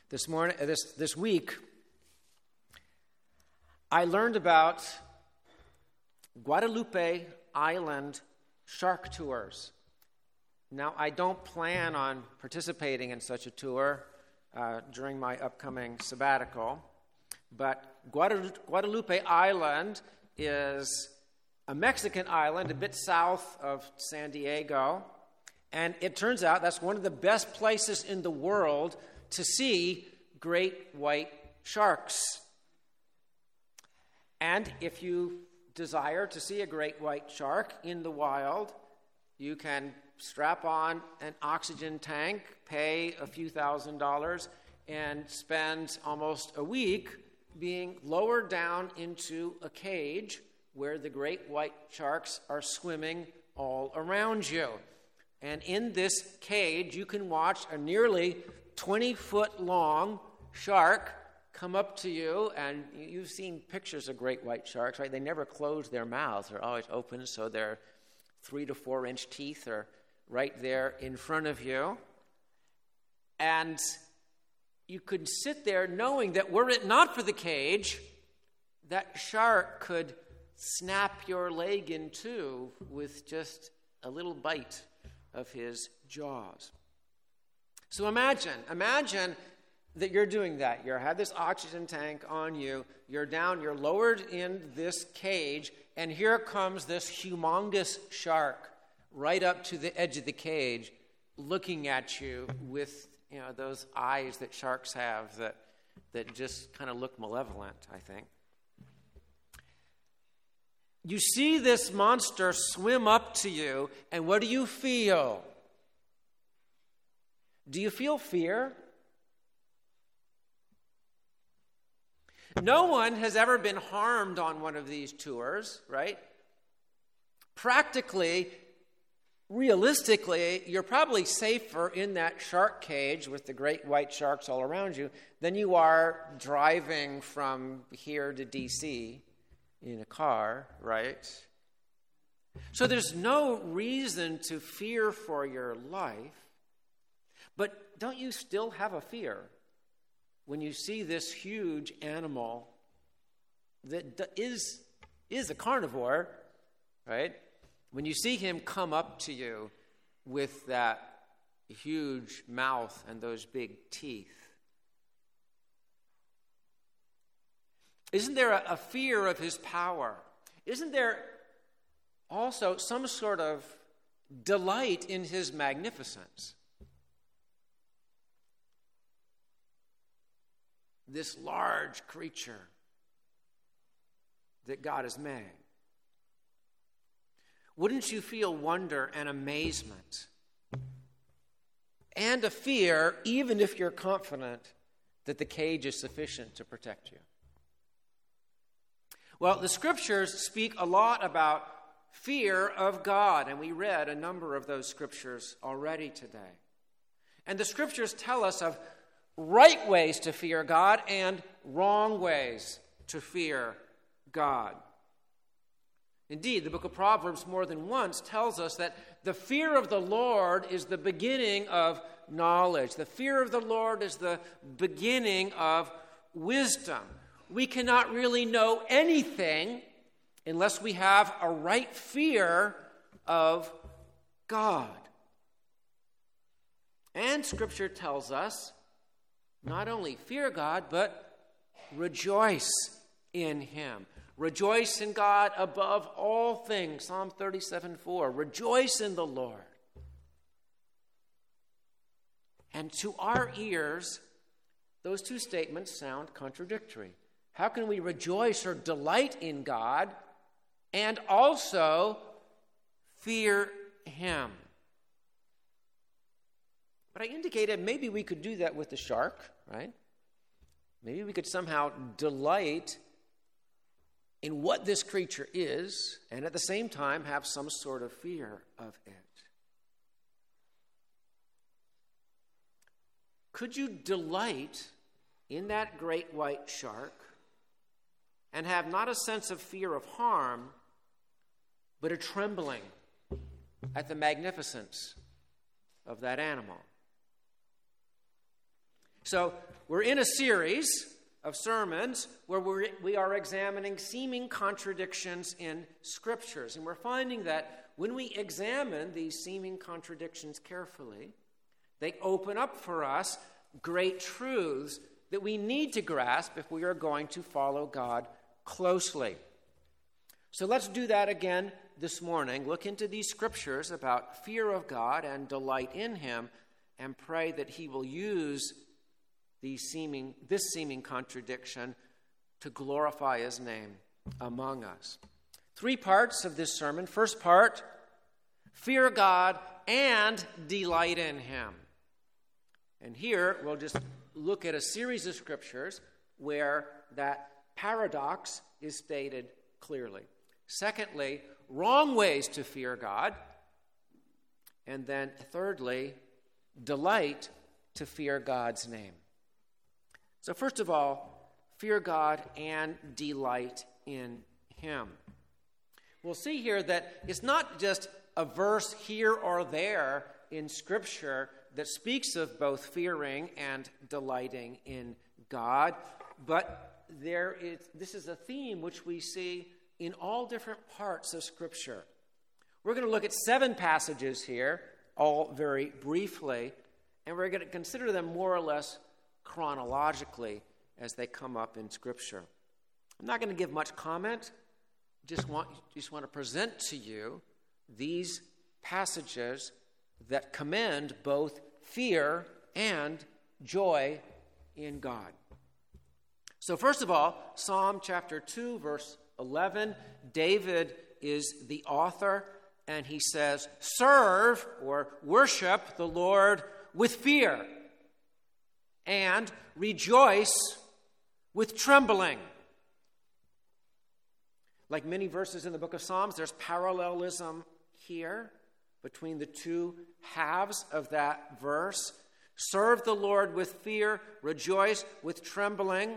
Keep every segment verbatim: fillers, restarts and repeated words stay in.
This morning, this this week, I learned about Guadalupe Island shark tours. Now, I don't plan on participating in such a tour uh, during my upcoming sabbatical, but Guadalupe Island is a Mexican island a bit south of San Diego, and it turns out that's one of the best places in the world to see great white sharks. And if you desire to see a great white shark in the wild, you can strap on an oxygen tank, pay a few thousand dollars, and spend almost a week being lowered down into a cage where the great white sharks are swimming all around you. And in this cage, you can watch a nearly twenty-foot-long shark come up to you, and you've seen pictures of great white sharks, right? They never close their mouths. They're always open, so their three to four inch teeth are right there in front of you. And you could sit there knowing that were it not for the cage, that shark could snap your leg in two with just a little bite of his jaws. So imagine, imagine that you're doing that. You have this oxygen tank on you. You're down, you're lowered in this cage, and here comes this humongous shark right up to the edge of the cage, looking at you with, you know, those eyes that sharks have that, that just kind of look malevolent, I think. You see this monster swim up to you, and what do you feel? Do you feel fear? No one has ever been harmed on one of these tours, right? Practically, realistically, you're probably safer in that shark cage with the great white sharks all around you than you are driving from here to D C in a car, right? So there's no reason to fear for your life, but don't you still have a fear when you see this huge animal that is, is a carnivore, right? When you see him come up to you with that huge mouth and those big teeth, isn't there a, a fear of his power? Isn't there also some sort of delight in his magnificence? This large creature that God has made. Wouldn't you feel wonder and amazement and a fear, even if you're confident that the cage is sufficient to protect you? Well, the scriptures speak a lot about fear of God, and we read a number of those scriptures already today. And the scriptures tell us of right ways to fear God and wrong ways to fear God. Indeed, the book of Proverbs more than once tells us that the fear of the Lord is the beginning of knowledge. The fear of the Lord is the beginning of wisdom. We cannot really know anything unless we have a right fear of God. And Scripture tells us not only fear God, but rejoice in Him. Rejoice in God above all things. Psalm thirty-seven four. Rejoice in the Lord. And to our ears, those two statements sound contradictory. How can we rejoice or delight in God and also fear Him? But I indicated maybe we could do that with the shark, right? Maybe we could somehow delight in what this creature is and at the same time have some sort of fear of it. Could you delight in that great white shark and have not a sense of fear of harm, but a trembling at the magnificence of that animal? So we're in a series of sermons where we're, we are examining seeming contradictions in Scriptures. And we're finding that when we examine these seeming contradictions carefully, they open up for us great truths that we need to grasp if we are going to follow God closely. So let's do that again this morning. Look into these Scriptures about fear of God and delight in Him, and pray that He will use these seeming, this seeming contradiction to glorify His name among us. Three parts of this sermon. First part, fear God and delight in Him. And here we'll just look at a series of Scriptures where that paradox is stated clearly. Secondly, wrong ways to fear God. And then thirdly, delight to fear God's name. So first of all, fear God and delight in Him. We'll see here that it's not just a verse here or there in Scripture that speaks of both fearing and delighting in God, but there is, this is a theme which we see in all different parts of Scripture. We're going to look at seven passages here, all very briefly, and we're going to consider them more or less chronologically as they come up in Scripture. I'm not going to give much comment. Just want, just want to present to you these passages that commend both fear and joy in God. So first of all, Psalm chapter two, verse eleven, David is the author, and he says, serve or worship the Lord with fear and rejoice with trembling. Like many verses in the book of Psalms, there's parallelism here between the two halves of that verse. Serve the Lord with fear, rejoice with trembling.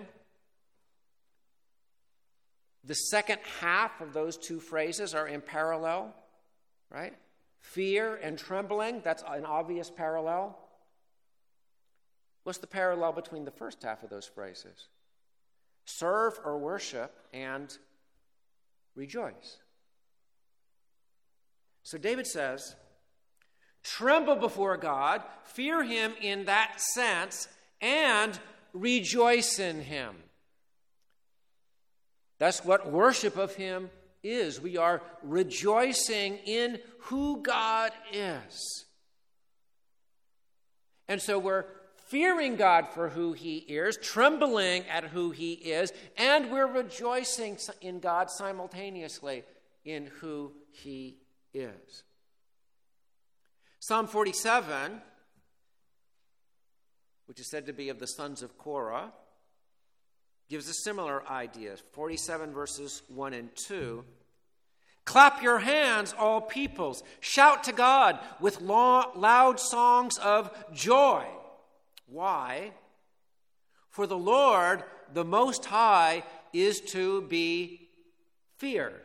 The second half of those two phrases are in parallel, right? Fear and trembling, that's an obvious parallel. What's the parallel between the first half of those phrases? Serve or worship and rejoice. So David says, tremble before God, fear Him in that sense, and rejoice in Him. That's what worship of Him is. We are rejoicing in who God is. And so we're fearing God for who He is, trembling at who He is, and we're rejoicing in God simultaneously in who He is. Psalm forty-seven, which is said to be of the sons of Korah, gives a similar idea. forty-seven verses one and two. Clap your hands, all peoples. Shout to God with loud songs of joy. Why? For the Lord, the Most High, is to be feared.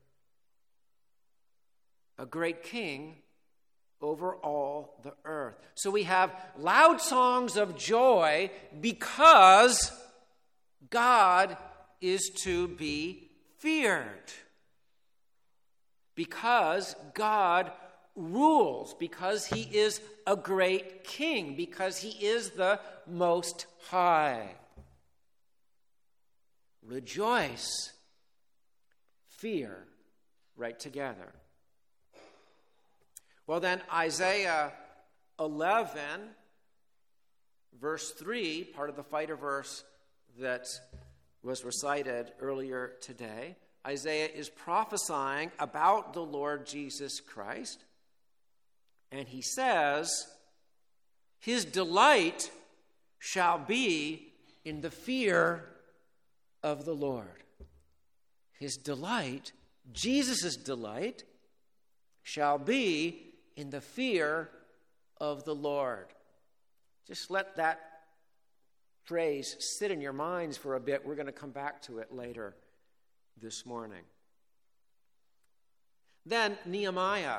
A great king over all the earth. So we have loud songs of joy because God is to be feared. Because God rules, because He is a great king, because He is the Most High. Rejoice, fear, right together. Well then, Isaiah eleven, verse three, part of the fighter verse that was recited earlier today, Isaiah is prophesying about the Lord Jesus Christ. And he says, His delight shall be in the fear of the Lord. His delight, Jesus' delight, shall be in the fear of the Lord. Just let that phrase sit in your minds for a bit. We're going to come back to it later this morning. Then Nehemiah,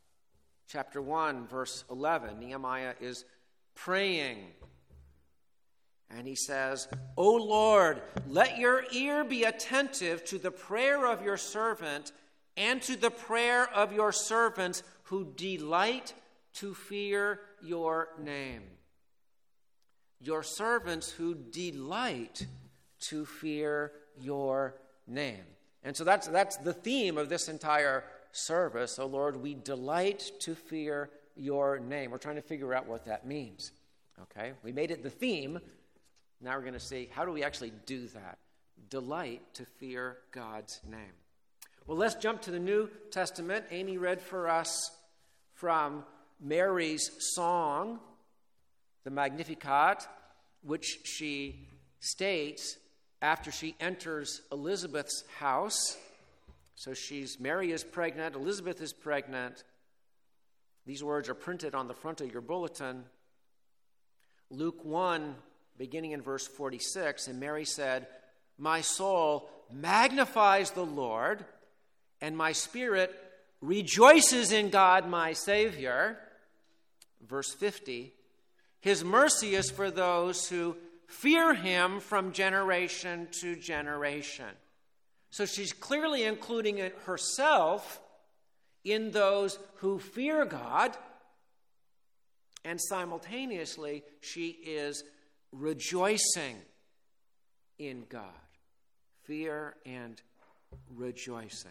chapter one, verse eleven. Nehemiah is praying And he says, O Lord, let your ear be attentive to the prayer of your servant and to the prayer of your servants who delight to fear your name. Your servants who delight to fear your name. And so that's, that's the theme of this entire service. O Lord, we delight to fear your name. We're trying to figure out what that means. Okay, we made it the theme. Now we're going to see, how do we actually do that? Delight to fear God's name. Well, let's jump to the New Testament. Amy read for us from Mary's song, the Magnificat, which she states after she enters Elizabeth's house. So she's, Mary is pregnant, Elizabeth is pregnant. These words are printed on the front of your bulletin. Luke one, beginning in verse forty-six, and Mary said, my soul magnifies the Lord, and my spirit rejoices in God my Savior. Verse fifty, his mercy is for those who fear him from generation to generation. So she's clearly including it herself in those who fear God, and simultaneously she is rejoicing in God. Fear and rejoicing.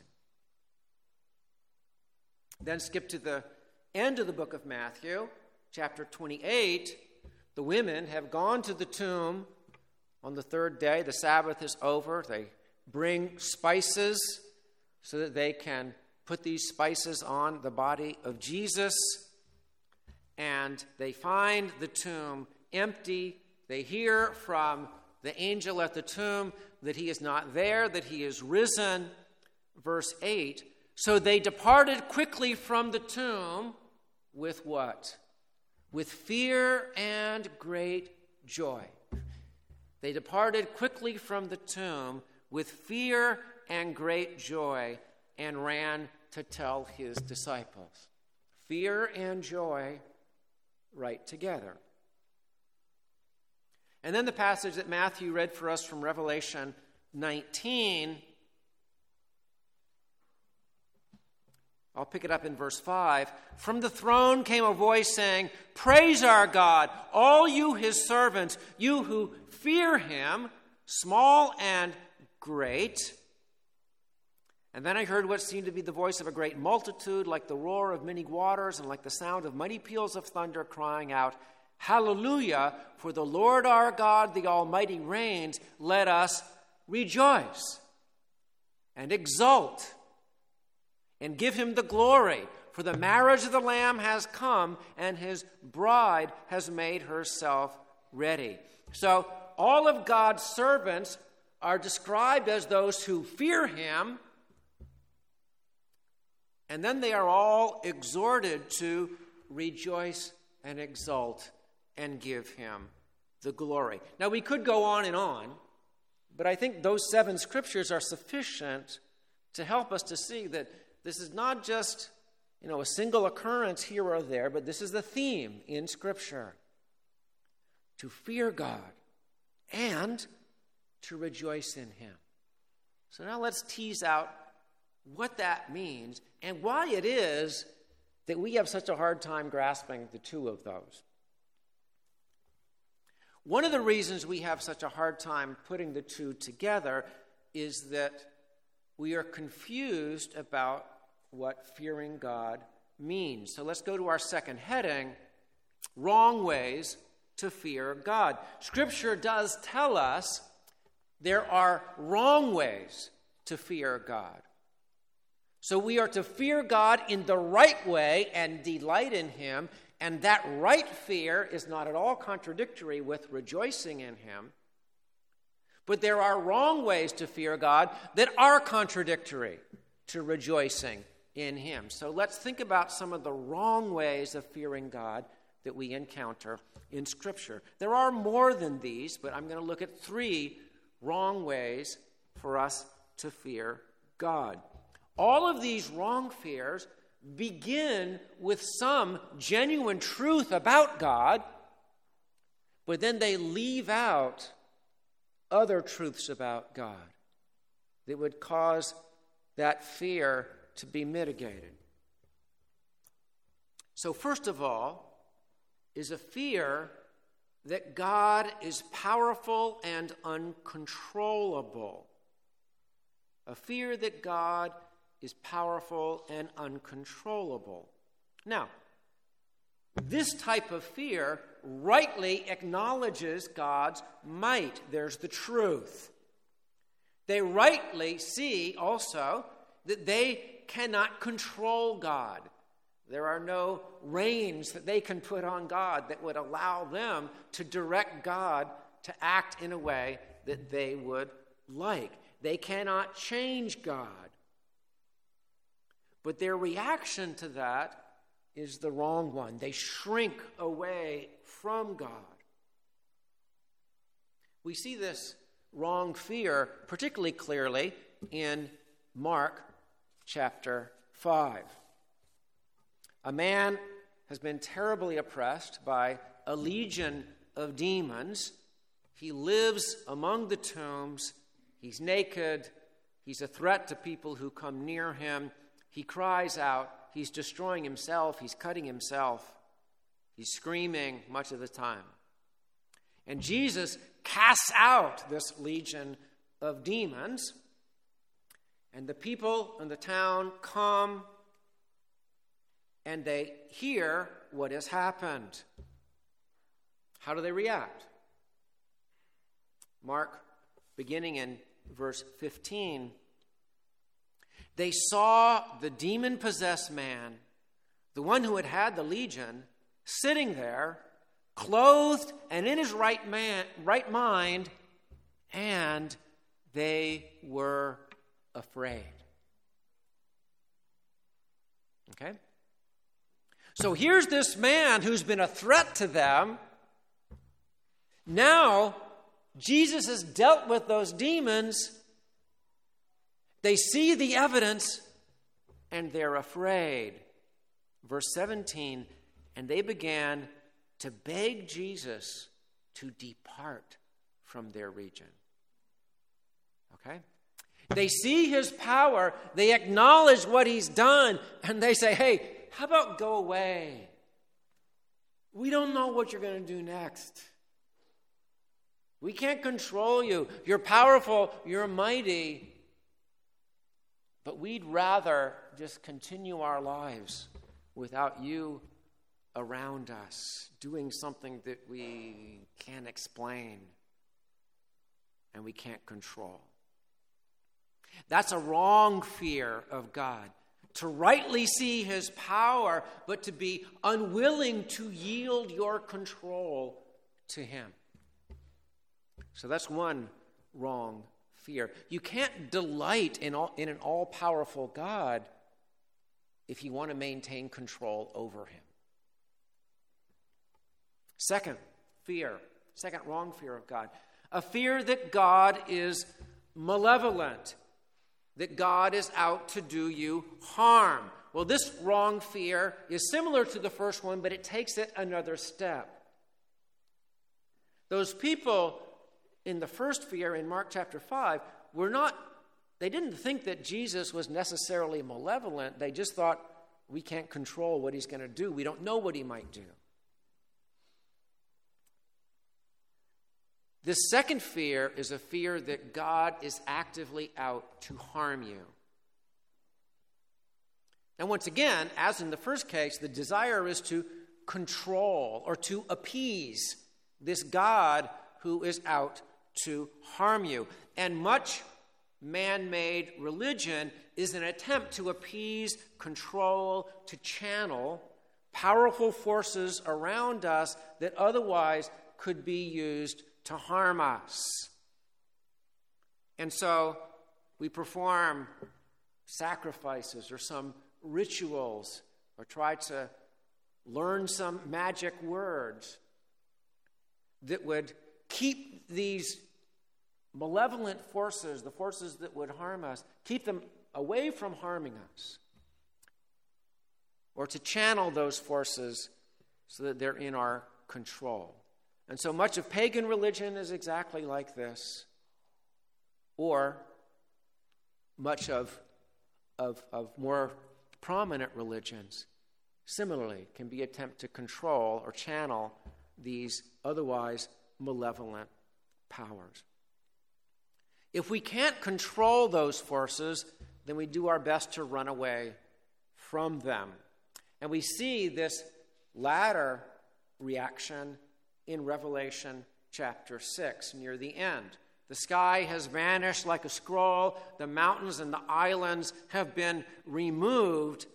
Then skip to the end of the book of Matthew, chapter twenty-eight. The women have gone to the tomb on the third day. The Sabbath is over. They bring spices so that they can put these spices on the body of Jesus. And they find the tomb empty. They hear from the angel at the tomb that he is not there, that he is risen. Verse eight, so they departed quickly from the tomb with what? With fear and great joy. They departed quickly from the tomb with fear and great joy and ran to tell his disciples. Fear and joy right together. And then the passage that Matthew read for us from Revelation nineteen, I'll pick it up in verse five. From the throne came a voice saying, praise our God, all you his servants, you who fear him, small and great. And then I heard what seemed to be the voice of a great multitude, like the roar of many waters and like the sound of mighty peals of thunder, crying out, hallelujah, for the Lord our God, the Almighty, reigns. Let us rejoice and exult and give him the glory, for the marriage of the Lamb has come, and his bride has made herself ready. So all of God's servants are described as those who fear him, and then they are all exhorted to rejoice and exult and give him the glory. Now, we could go on and on, but I think those seven scriptures are sufficient to help us to see that this is not just, you know, a single occurrence here or there, but this is the theme in Scripture. To fear God and to rejoice in him. So now let's tease out what that means and why it is that we have such a hard time grasping the two of those. One of the reasons we have such a hard time putting the two together is that we are confused about what fearing God means. So let's go to our second heading, wrong ways to fear God. Scripture does tell us there are wrong ways to fear God. So we are to fear God in the right way and delight in him, and that right fear is not at all contradictory with rejoicing in him. But there are wrong ways to fear God that are contradictory to rejoicing in him. So let's think about some of the wrong ways of fearing God that we encounter in Scripture. There are more than these, but I'm going to look at three wrong ways for us to fear God. All of these wrong fears begin with some genuine truth about God, but then they leave out other truths about God that would cause that fear to be mitigated. So first of all is a fear that God is powerful and uncontrollable. A fear that God is powerful and uncontrollable. Now, this type of fear rightly acknowledges God's might. There's the truth. They rightly see also that they cannot control God. There are no reins that they can put on God that would allow them to direct God to act in a way that they would like. They cannot change God. But their reaction to that is the wrong one. They shrink away from God. We see this wrong fear particularly clearly in Mark chapter five. A man has been terribly oppressed by a legion of demons. He lives among the tombs. He's naked. He's a threat to people who come near him. He cries out. He's destroying himself. He's cutting himself. He's screaming much of the time. And Jesus casts out this legion of demons. And the people in the town come and they hear what has happened. How do they react? Mark, beginning in verse fifteen, they saw the demon-possessed man, the one who had had the legion, sitting there, clothed and in his right man, right mind, and they were afraid. Okay? So here's this man who's been a threat to them. Now, Jesus has dealt with those demons. They see the evidence, and they're afraid. Verse seventeen, and they began to beg Jesus to depart from their region. Okay? They see his power, they acknowledge what he's done, and they say, hey, how about go away? We don't know what you're going to do next. We can't control you. You're powerful, you're mighty, but we'd rather just continue our lives without you around us, doing something that we can't explain and we can't control. That's a wrong fear of God. To rightly see his power, but to be unwilling to yield your control to him. So that's one wrong fear. You can't delight in, all, in an all-powerful God if you want to maintain control over him. Second fear, second wrong fear of God, a fear that God is malevolent, that God is out to do you harm. Well, this wrong fear is similar to the first one, but it takes it another step. Those people in the first fear in Mark chapter five were not, they didn't think that Jesus was necessarily malevolent. They just thought, we can't control what he's going to do. We don't know what he might do. This second fear is a fear that God is actively out to harm you. And once again, as in the first case, the desire is to control or to appease this God who is out to harm you. And much man-made religion is an attempt to appease, control, to channel powerful forces around us that otherwise could be used to harm us. And so we perform sacrifices or some rituals or try to learn some magic words that would keep these malevolent forces, the forces that would harm us, keep them away from harming us, or to channel those forces so that they're in our control. And so much of pagan religion is exactly like this. Or much of, of, of more prominent religions, similarly, can be attempt to control or channel these otherwise malevolent powers. If we can't control those forces, then we do our best to run away from them. And we see this latter reaction in Revelation chapter six, near the end. The sky has vanished like a scroll. The mountains and the islands have been removed.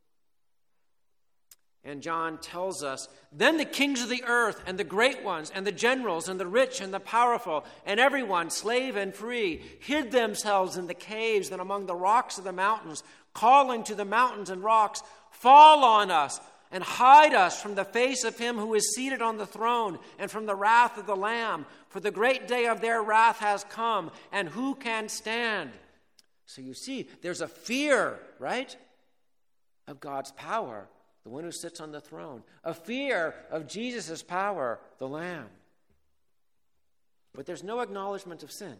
And John tells us, then the kings of the earth and the great ones and the generals and the rich and the powerful and everyone, slave and free, hid themselves in the caves and among the rocks of the mountains, calling to the mountains and rocks, fall on us and hide us from the face of him who is seated on the throne and from the wrath of the Lamb. For the great day of their wrath has come, and who can stand? So you see, there's a fear, right, of God's power, the one who sits on the throne. A fear of Jesus' power, the Lamb. But there's no acknowledgement of sin.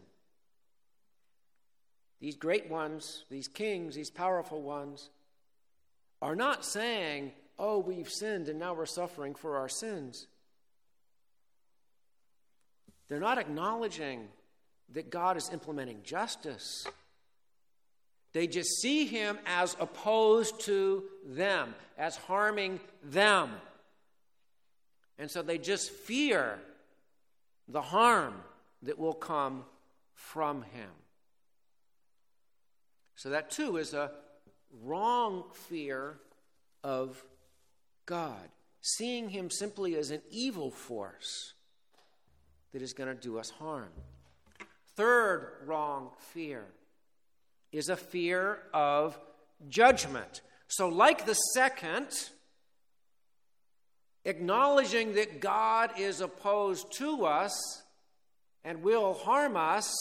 These great ones, these kings, these powerful ones, are not saying, oh, we've sinned and now we're suffering for our sins. They're not acknowledging that God is implementing justice. They just see him as opposed to them, as harming them. And so they just fear the harm that will come from him. So that too is a wrong fear of God, seeing him simply as an evil force that is going to do us harm. Third wrong fear is a fear of judgment. So like the second, acknowledging that God is opposed to us and will harm us,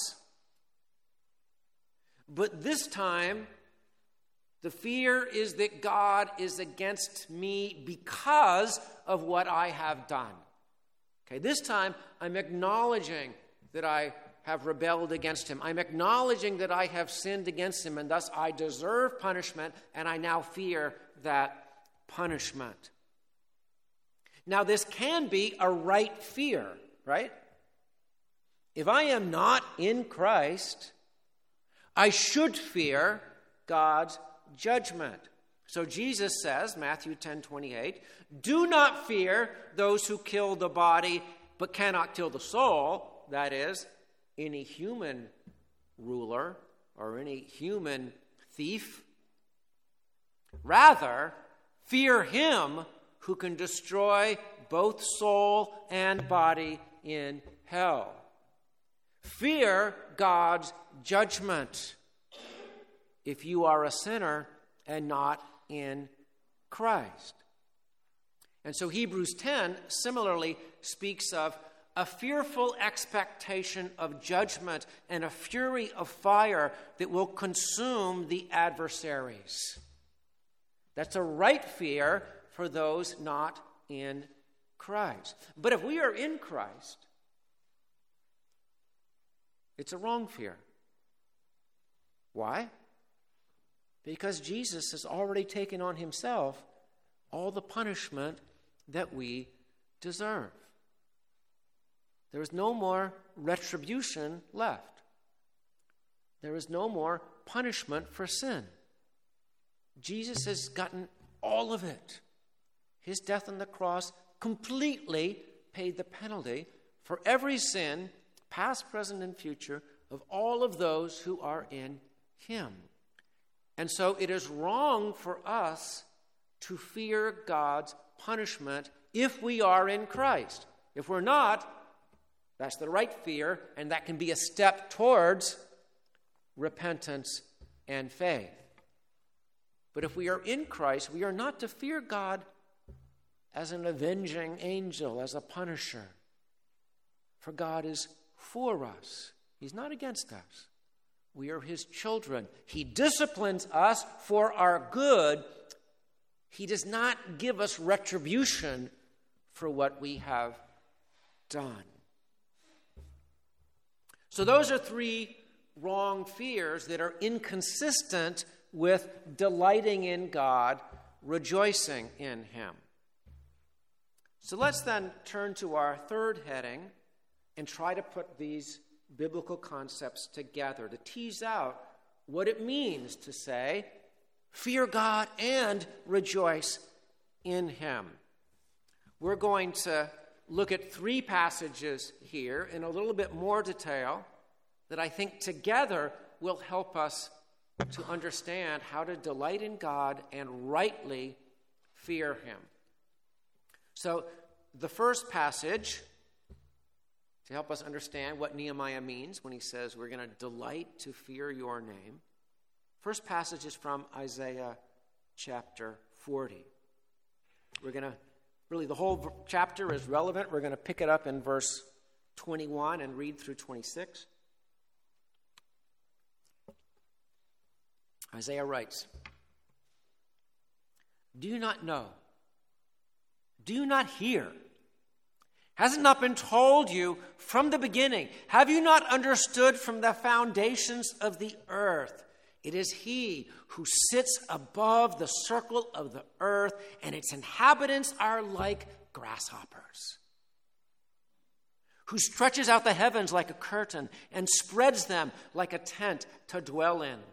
but this time the fear is that God is against me because of what I have done. Okay, this time I'm acknowledging that I have rebelled against him. I'm acknowledging that I have sinned against him, and thus I deserve punishment, and I now fear that punishment. Now, this can be a right fear, right? If I am not in Christ, I should fear God's judgment. So Jesus says, Matthew ten twenty-eight, do not fear those who kill the body but cannot kill the soul, that is, any human ruler or any human thief. Rather, fear him who can destroy both soul and body in hell. Fear God's judgment if you are a sinner and not in Christ. And so Hebrews ten similarly speaks of a fearful expectation of judgment and a fury of fire that will consume the adversaries. That's a right fear for those not in Christ. But if we are in Christ, it's a wrong fear. Why? Because Jesus has already taken on himself all the punishment that we deserve. There is no more retribution left. There is no more punishment for sin. Jesus has gotten all of it. His death on the cross completely paid the penalty for every sin, past, present, and future, of all of those who are in him. And so it is wrong for us to fear God's punishment if we are in Christ. If we're not, that's the right fear, and that can be a step towards repentance and faith. But if we are in Christ, we are not to fear God as an avenging angel, as a punisher. For God is for us. He's not against us. We are his children. He disciplines us for our good. He does not give us retribution for what we have done. So those are three wrong fears that are inconsistent with delighting in God, rejoicing in Him. So let's then turn to our third heading and try to put these biblical concepts together to tease out what it means to say, fear God and rejoice in Him. We're going to look at three passages here in a little bit more detail that I think together will help us to understand how to delight in God and rightly fear Him. So the first passage, to help us understand what Nehemiah means when he says we're going to delight to fear your name, first passage is from Isaiah chapter forty. We're going to, really the whole chapter is relevant. We're going to pick it up in verse twenty-one and read through twenty-six. Isaiah writes, "Do you not know? Do you not hear? Has it not been told you from the beginning? Have you not understood from the foundations of the earth? It is He who sits above the circle of the earth, and its inhabitants are like grasshoppers. Who stretches out the heavens like a curtain and spreads them like a tent to dwell in.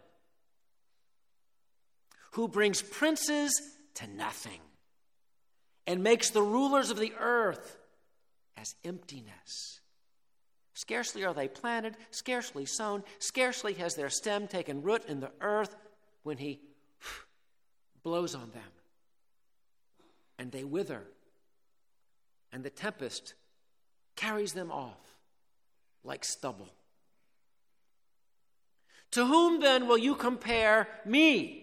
Who brings princes to nothing and makes the rulers of the earth as emptiness. Scarcely are they planted, scarcely sown, scarcely has their stem taken root in the earth when He blows on them. And they wither, and the tempest carries them off like stubble. To whom then will you compare me,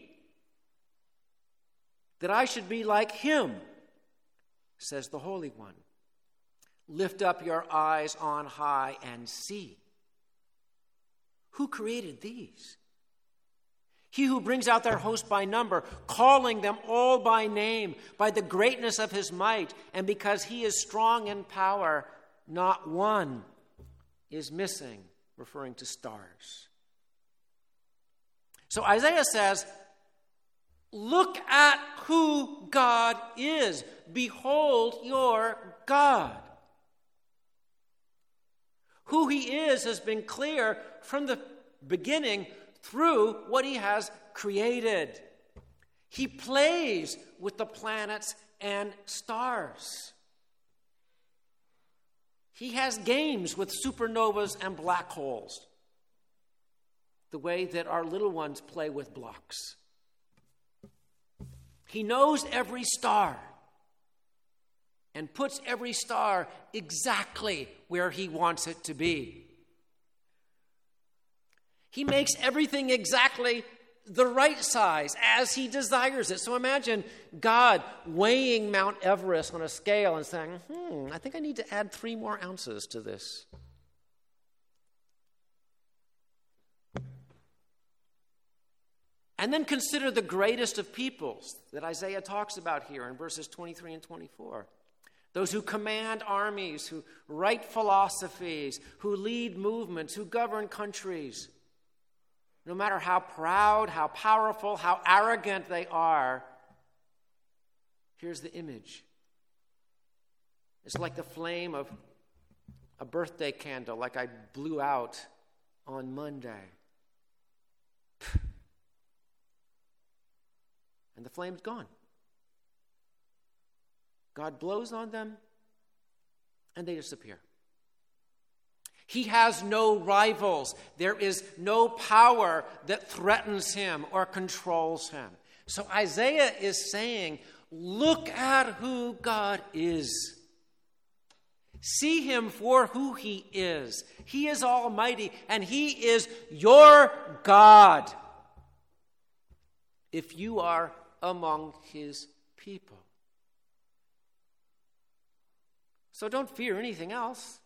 that I should be like Him, says the Holy One. Lift up your eyes on high and see. Who created these? He who brings out their host by number, calling them all by name, by the greatness of His might, and because He is strong in power, not one is missing," referring to stars. So Isaiah says, look at who God is. Behold your God. Who He is has been clear from the beginning through what He has created. He plays with the planets and stars. He has games with supernovas and black holes, the way that our little ones play with blocks. He knows every star and puts every star exactly where He wants it to be. He makes everything exactly the right size as He desires it. So imagine God weighing Mount Everest on a scale and saying, hmm, I think I need to add three more ounces to this. And then consider the greatest of peoples that Isaiah talks about here in verses twenty-three and twenty-four. Those who command armies, who write philosophies, who lead movements, who govern countries. No matter how proud, how powerful, how arrogant they are, here's the image. It's like the flame of a birthday candle, like I blew out on Monday. And the flame's gone. God blows on them, and they disappear. He has no rivals. There is no power that threatens Him or controls Him. So Isaiah is saying, look at who God is. See Him for who He is. He is almighty, and He is your God, if you are among His people. So don't fear anything else.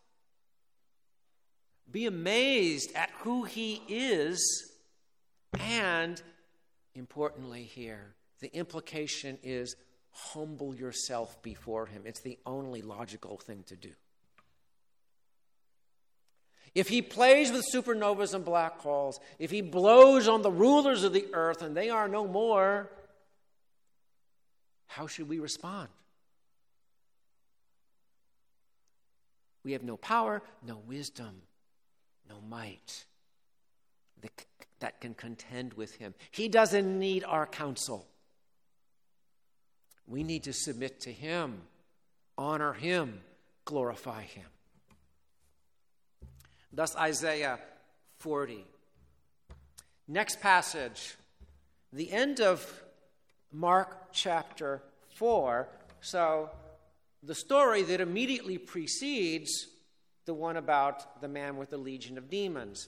Be amazed at who He is, and, importantly here, the implication is humble yourself before Him. It's the only logical thing to do. if he plays with supernovas and black holes, if he blows on the rulers of the earth and they are no more, how should we respond? We have no power, no wisdom, no might that, that can contend with him. He doesn't need our counsel. We need to submit to him, honor him, glorify him. Thus Isaiah forty. Next passage, the end of Mark chapter four. So the story that immediately precedes the one about the man with the legion of demons.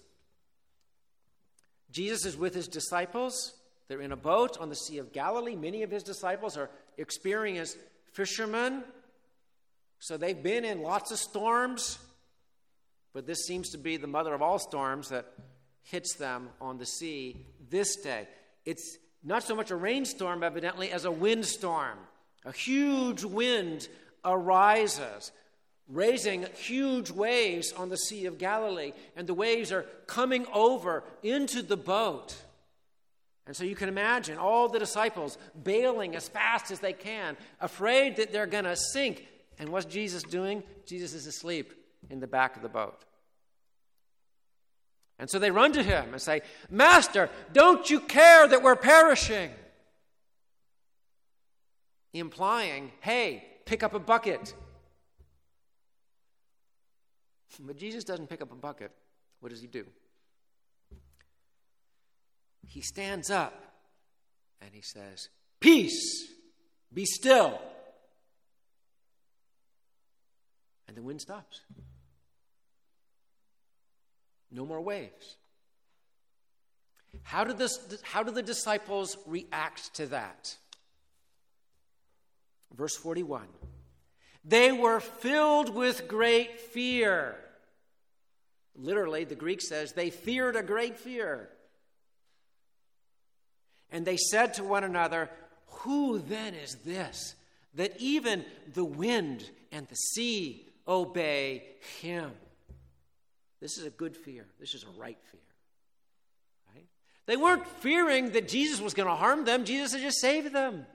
Jesus is with his disciples. They're in a boat on the Sea of Galilee. Many of his disciples are experienced fishermen. So they've been in lots of storms. But this seems to be the mother of all storms that hits them on the sea this day. It's not so much a rainstorm, evidently, as a windstorm. A huge wind arises, raising huge waves on the Sea of Galilee. And the waves are coming over into the boat. And so you can imagine all the disciples bailing as fast as they can, afraid that they're going to sink. And what's Jesus doing? Jesus is asleep in the back of the boat. And so they run to him and say, "Master, don't you care that we're perishing?" Implying, hey, pick up a bucket. But Jesus doesn't pick up a bucket. What does he do? He stands up and he says, "Peace, be still." And the wind stops. No more waves. How did this, how do the disciples react to that? Verse forty-one. They were filled with great fear. Literally, the Greek says they feared a great fear. And they said to one another, "Who then is this, that even the wind and the sea obey him?" This is a good fear. This is a right fear. Right? They weren't fearing that Jesus was going to harm them. Jesus had just saved them.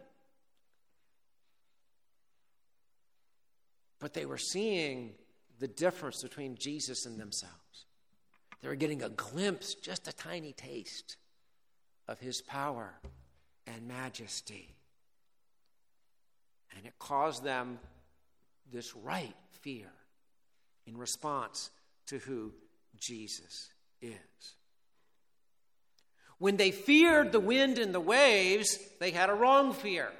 But they were seeing the difference between Jesus and themselves. They were getting a glimpse, just a tiny taste, of his power and majesty. And it caused them this right fear in response to who Jesus is. When they feared the wind and the waves, they had a wrong fear.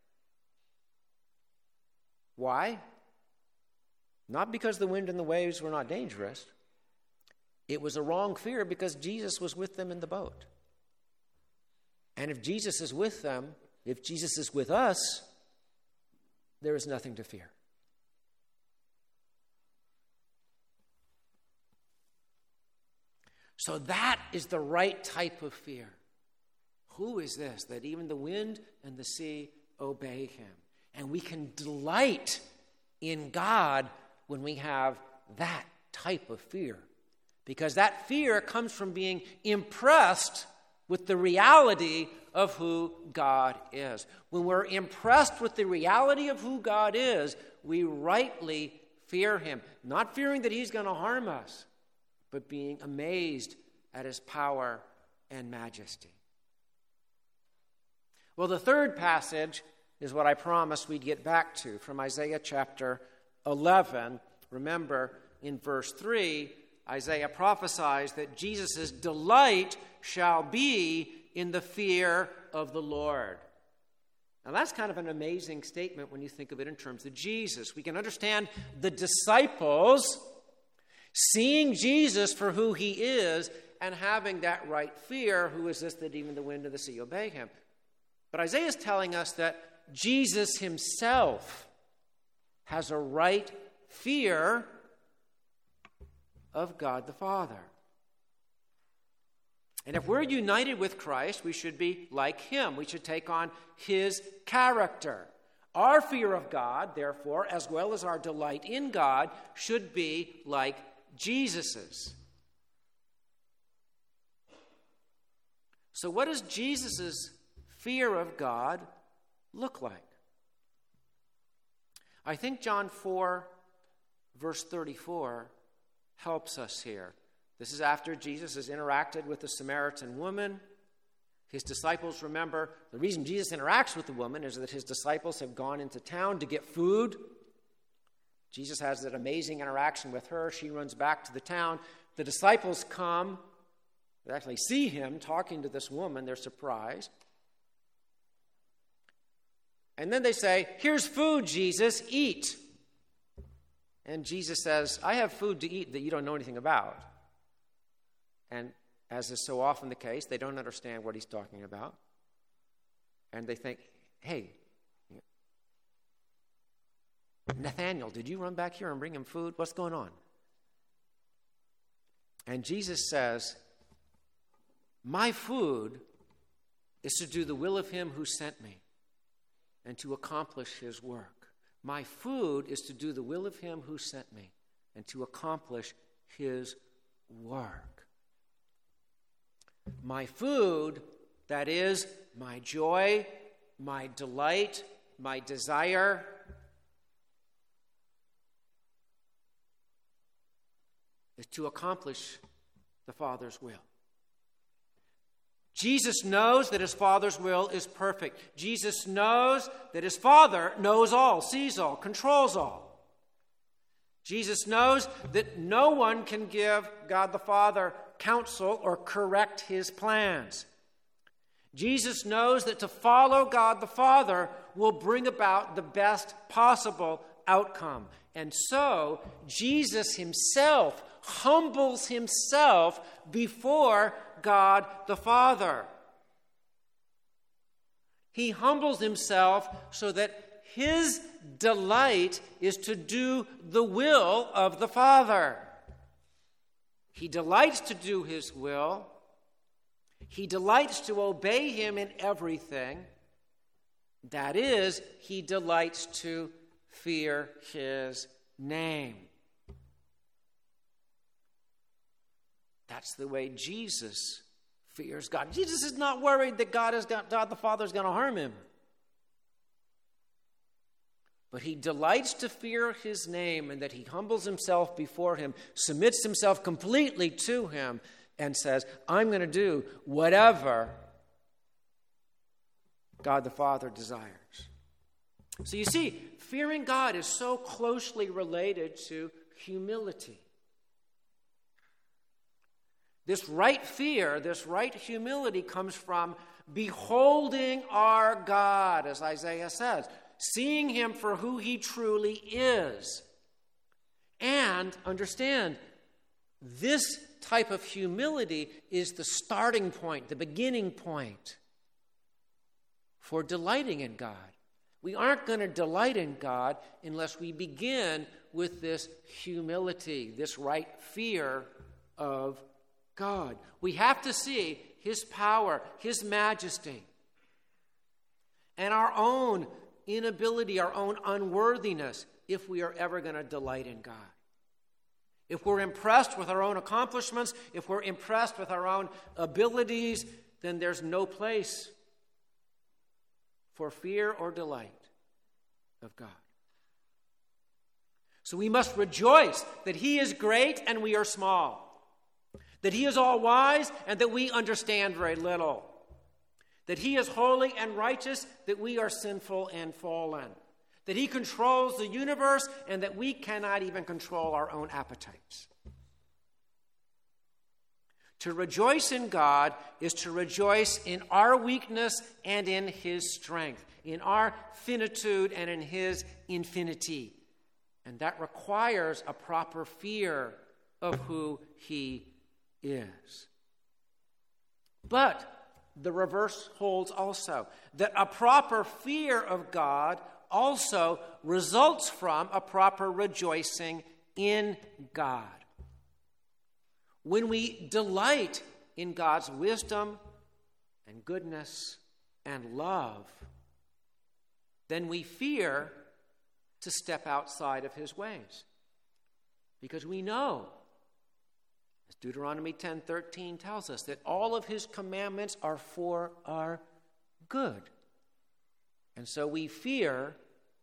Why? Not because the wind and the waves were not dangerous. It was a wrong fear because Jesus was with them in the boat. And if Jesus is with them, if Jesus is with us, there is nothing to fear. So that is the right type of fear. Who is this, that even the wind and the sea obey him? And we can delight in God when we have that type of fear. Because that fear comes from being impressed with the reality of who God is. When we're impressed with the reality of who God is, we rightly fear him. Not fearing that he's going to harm us, but being amazed at his power and majesty. Well, the third passage is what I promised we'd get back to from Isaiah chapter eleven. Remember, in verse three, Isaiah prophesies that Jesus' delight shall be in the fear of the Lord. Now, that's kind of an amazing statement when you think of it in terms of Jesus. We can understand the disciples seeing Jesus for who he is and having that right fear. Who is this that even the wind and the sea obey him? But Isaiah is telling us that Jesus himself has a right fear of God the Father. And if we're united with Christ, we should be like him. We should take on his character. Our fear of God, therefore, as well as our delight in God, should be like Jesus's. So what does Jesus' fear of God look like? I think John four, verse thirty-four, helps us here. This is after Jesus has interacted with the Samaritan woman. His disciples, remember, the reason Jesus interacts with the woman is that his disciples have gone into town to get food. Jesus has that amazing interaction with her. She runs back to the town. The disciples come. They actually see him talking to this woman. They're surprised. And then they say, "Here's food, Jesus, eat." And Jesus says, "I have food to eat that you don't know anything about." And as is so often the case, they don't understand what he's talking about. And they think, "Hey, Nathaniel, did you run back here and bring him food? What's going on?" And Jesus says, "My food is to do the will of him who sent me and to accomplish his work. My food is to do the will of him who sent me and to accomplish his work. My food, that is, my joy, my delight, my desire, is to accomplish the Father's will." Jesus knows that his Father's will is perfect. Jesus knows that his Father knows all, sees all, controls all. Jesus knows that no one can give God the Father counsel or correct his plans. Jesus knows that to follow God the Father will bring about the best possible outcome. And so, Jesus himself humbles himself before God the Father. He humbles himself so that his delight is to do the will of the Father. He delights to do his will. He delights to obey him in everything. That is, he delights to fear his name. That's the way Jesus fears God. Jesus is not worried that God, is, God the Father is going to harm him. But he delights to fear his name, and that he humbles himself before him, submits himself completely to him, and says, "I'm going to do whatever God the Father desires." So you see, fearing God is so closely related to humility. This right fear, this right humility comes from beholding our God, as Isaiah says, seeing him for who he truly is. And understand, this type of humility is the starting point, the beginning point for delighting in God. We aren't going to delight in God unless we begin with this humility, this right fear of God. We have to see his power, his majesty, and our own inability, our own unworthiness, if we are ever going to delight in God. If we're impressed with our own accomplishments, if we're impressed with our own abilities, then there's no place for fear or delight of God. So we must rejoice that he is great and we are small, that he is all wise and that we understand very little, that he is holy and righteous, that we are sinful and fallen, that he controls the universe and that we cannot even control our own appetites. To rejoice in God is to rejoice in our weakness and in his strength, in our finitude and in his infinity. And that requires a proper fear of who he is. But the reverse holds also, that a proper fear of God also results from a proper rejoicing in God. When we delight in God's wisdom and goodness and love, then we fear to step outside of his ways. Because we know, As Deuteronomy ten thirteen tells us, that all of his commandments are for our good. And so we fear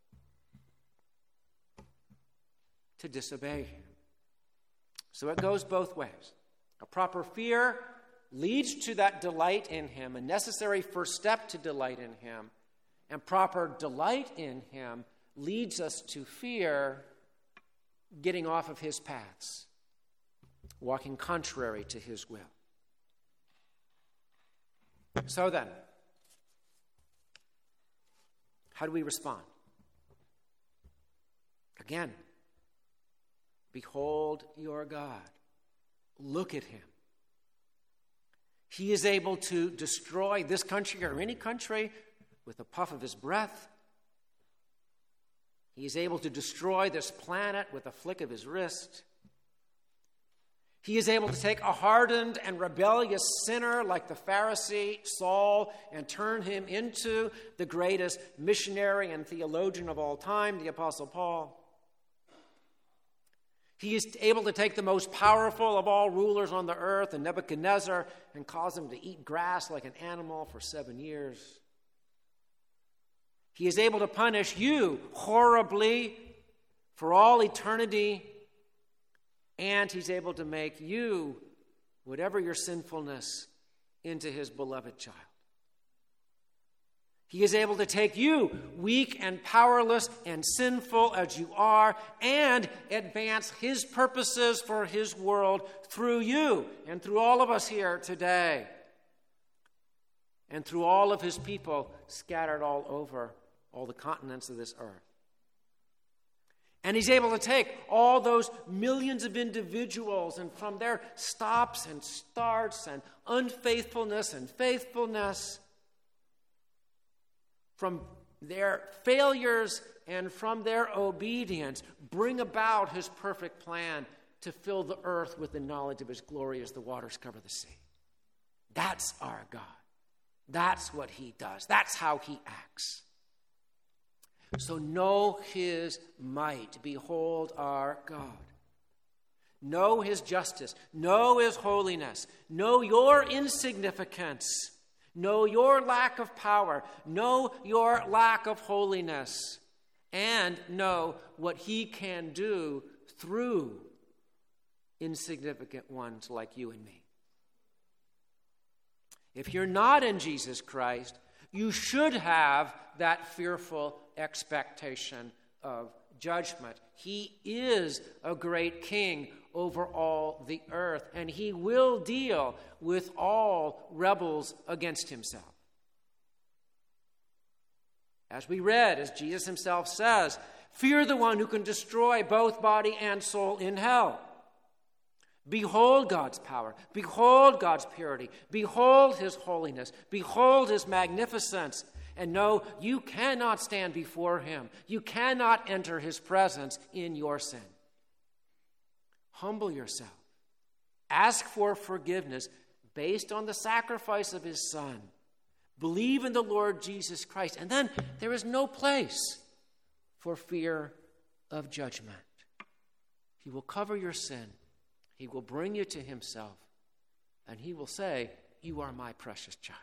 to disobey him. So it goes both ways. A proper fear leads to that delight in him, a necessary first step to delight in him. And proper delight in him leads us to fear getting off of his paths, walking contrary to his will. So then, how do we respond? Again, behold your God. Look at him. He is able to destroy this country or any country with a puff of his breath. He is able to destroy this planet with a flick of his wrist. He is able to take a hardened and rebellious sinner like the Pharisee Saul and turn him into the greatest missionary and theologian of all time, the Apostle Paul. He is able to take the most powerful of all rulers on the earth, and Nebuchadnezzar, and cause him to eat grass like an animal for seven years. He is able to punish you horribly for all eternity, and he's able to make you, whatever your sinfulness, into his beloved child. He is able to take you, weak and powerless and sinful as you are, and advance his purposes for his world through you and through all of us here today, and through all of his people scattered all over all the continents of this earth. And he's able to take all those millions of individuals and from their stops and starts and unfaithfulness and faithfulness, from their failures and from their obedience, bring about his perfect plan to fill the earth with the knowledge of his glory as the waters cover the sea. That's our God. That's what he does. That's how he acts. So know his might. Behold our God. Know his justice. Know his holiness. Know your insignificance. Know your lack of power. Know your lack of holiness. And know what he can do through insignificant ones like you and me. If you're not in Jesus Christ, you should have that fearful expectation of judgment. He is a great king over all the earth, and he will deal with all rebels against himself. As we read, as Jesus himself says, fear the one who can destroy both body and soul in hell. Behold God's power. Behold God's purity. Behold his holiness. Behold his magnificence. And know you cannot stand before him. You cannot enter his presence in your sin. Humble yourself. Ask for forgiveness based on the sacrifice of his Son. Believe in the Lord Jesus Christ. And then there is no place for fear of judgment. He will cover your sin. He will bring you to himself. And he will say, you are my precious child.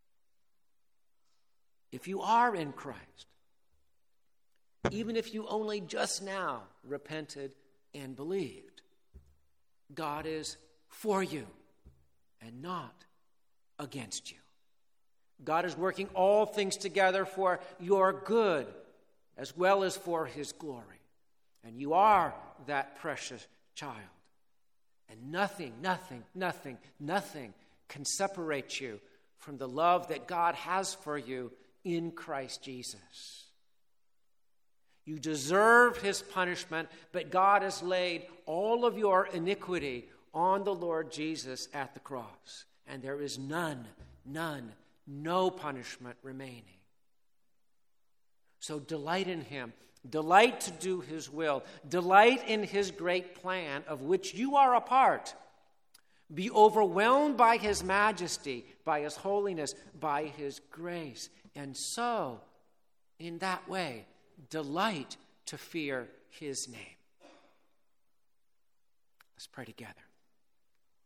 If you are in Christ, even if you only just now repented and believed, God is for you and not against you. God is working all things together for your good as well as for his glory. And you are that precious child. And nothing, nothing, nothing, nothing can separate you from the love that God has for you in Christ Jesus. You deserve his punishment, but God has laid all of your iniquity on the Lord Jesus at the cross. And there is none, none, no punishment remaining. So delight in him. Delight to do his will. Delight in his great plan of which you are a part. Be overwhelmed by his majesty, by his holiness, by his grace. And so, in that way, delight to fear his name. Let's pray together.